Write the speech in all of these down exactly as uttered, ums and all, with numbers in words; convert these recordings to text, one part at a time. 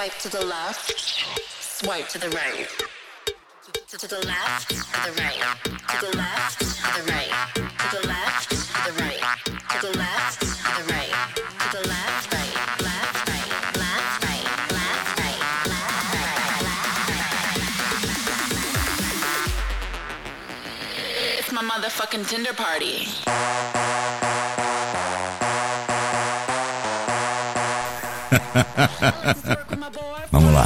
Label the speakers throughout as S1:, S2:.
S1: Swipe to the left, swipe to the right. To, to the left, to the right. To the left, to the right. To the left, to the right. To the left, to the right. To the left, right, left, right, left, right, left, right, left, right. It's my motherfucking Tinder party.
S2: Vamos lá.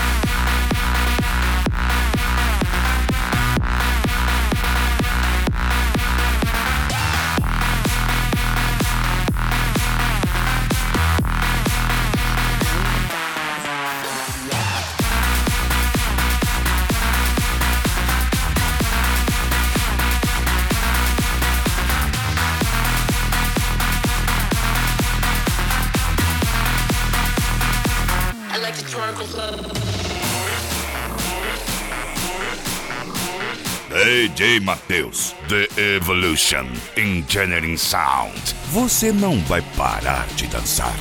S3: D J Matheus, The Evolution, Engineering Sound. Você não vai parar de dançar.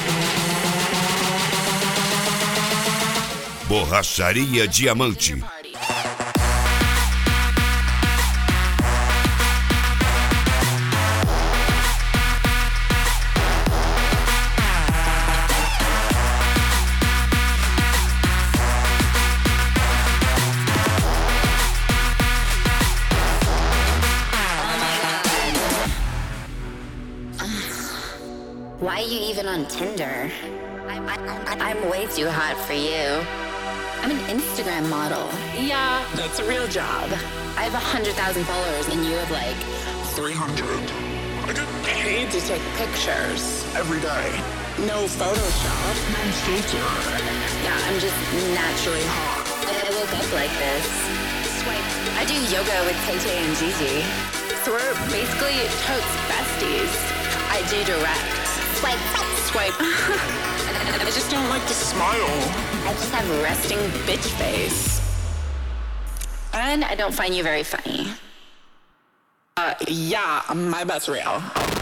S3: Borracharia Diamante.
S1: Why are you even on Tinder? I, I, I, I'm way too hot for you. I'm an Instagram model. Yeah, that's a real job. I have one hundred thousand followers and you have like
S4: three hundred. I get
S1: paid to take pictures.
S4: Every day.
S1: No Photoshop.
S4: No filter.
S1: Yeah, I'm just naturally hot. I, I woke up like this. Swipe. I do yoga with Tay Tay and Gigi. So we're basically totes besties. I do direct. Swipe, swipe. I just don't like to smile. I just have resting bitch face. And I don't find you very funny. Uh, yeah, my butt's real.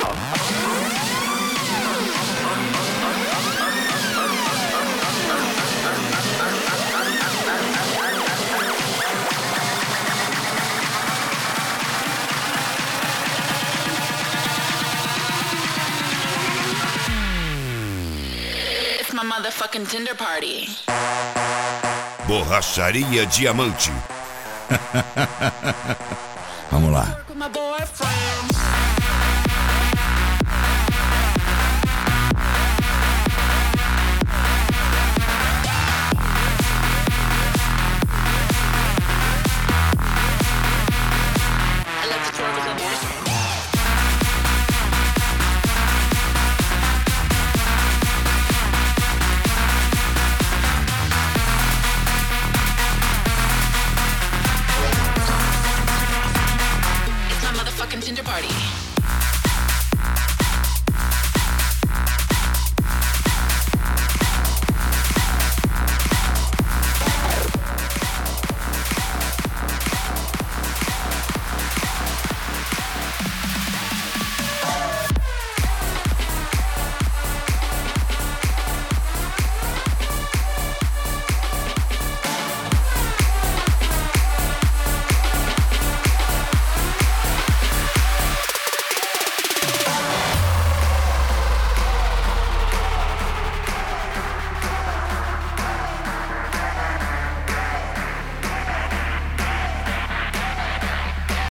S1: My motherfucking Tinder party.
S3: Borracharia Diamante.
S2: Vamos lá.
S1: Work with my boyfriend.